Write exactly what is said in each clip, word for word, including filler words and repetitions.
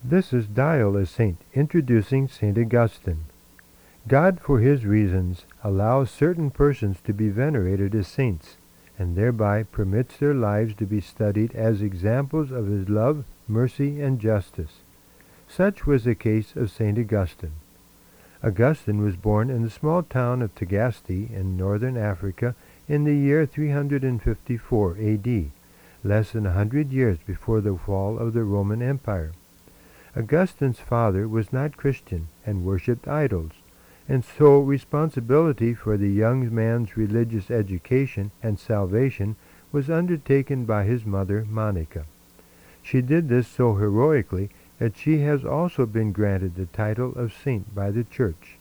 This is Dial a Saint introducing Saint Augustine. God, for his reasons, allows certain persons to be venerated as saints, and thereby permits their lives to be studied as examples of his love, mercy, and justice. Such was the case of Saint Augustine. Augustine was born in the small town of Tagaste in northern Africa in the year three hundred fifty-four A D, less than a hundred years before the fall of the Roman Empire. Augustine's father was not Christian and worshipped idols, and so responsibility for the young man's religious education and salvation was undertaken by his mother, Monica. She did this so heroically that she has also been granted the title of saint by the Church.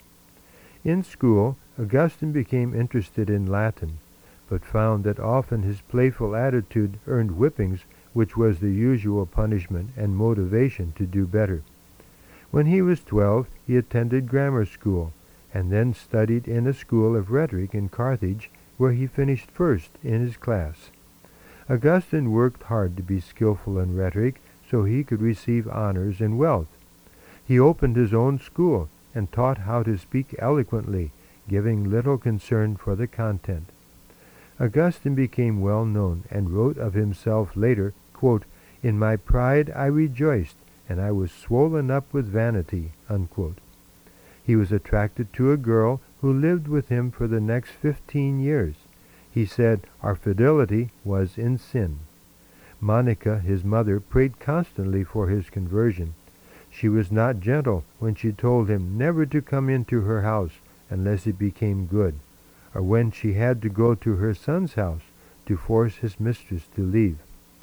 In school, Augustine became interested in Latin, but found that often his playful attitude earned whippings, which was the usual punishment and motivation to do better. When he was twelve, he attended grammar school, and then studied in a school of rhetoric in Carthage, where he finished first in his class. Augustine worked hard to be skillful in rhetoric so he could receive honors and wealth. He opened his own school and taught how to speak eloquently, giving little concern for the content. Augustine became well known and wrote of himself later, quote, "In my pride I rejoiced, and I was swollen up with vanity." Unquote. He was attracted to a girl who lived with him for the next fifteen years. He said our fidelity was in sin. Monica, his mother, prayed constantly for his conversion. She was not gentle when she told him never to come into her house unless it became good, or when she had to go to her son's house to force his mistress to leave.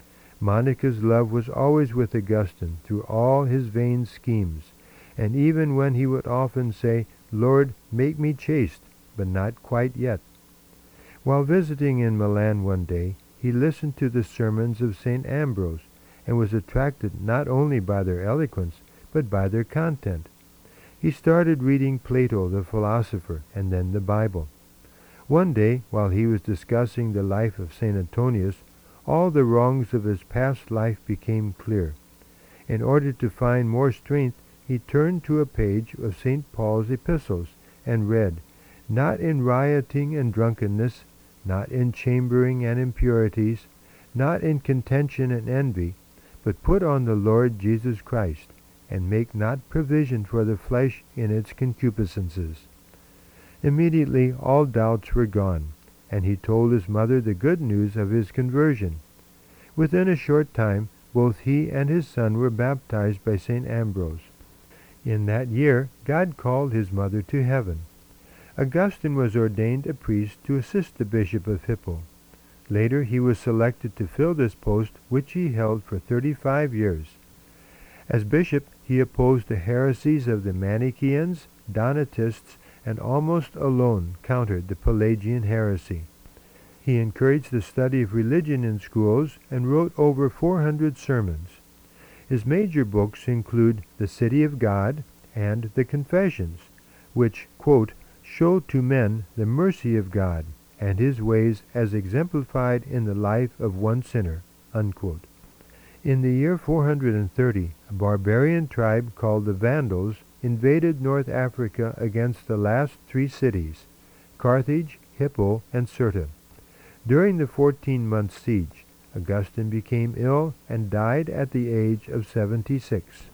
Monica's love was always with Augustine through all his vain schemes, and even when he would often say, "Lord, make me chaste, but not quite yet." While visiting in Milan one day, he listened to the sermons of Saint Ambrose, and was attracted not only by their eloquence, but by their content. He started reading Plato the philosopher, and then the Bible. One day, while he was discussing the life of Saint Antonius, all the wrongs of his past life became clear. In order to find more strength, he turned to a page of Saint Paul's epistles and read, "Not in rioting and drunkenness, not in chambering and impurities, not in contention and envy, but put on the Lord Jesus Christ, and make not provision for the flesh in its concupiscences." Immediately all doubts were gone, and he told his mother the good news of his conversion. Within a short time, both he and his son were baptized by Saint Ambrose. In that year, God called his mother to heaven. Augustine was ordained a priest to assist the Bishop of Hippo. Later he was selected to fill this post, which he held for thirty-five years. As bishop, he opposed the heresies of the Manichaeans, Donatists, and almost alone countered the Pelagian heresy. He encouraged the study of religion in schools and wrote over four hundred sermons. His major books include The City of God and The Confessions, which, quote, show to men the mercy of God and his ways as exemplified in the life of one sinner, unquote. In the year four hundred thirty, a barbarian tribe called the Vandals invaded North Africa against the last three cities, Carthage, Hippo, and Cirta. During the fourteen-month siege, Augustine became ill and died at the age of seventy-six.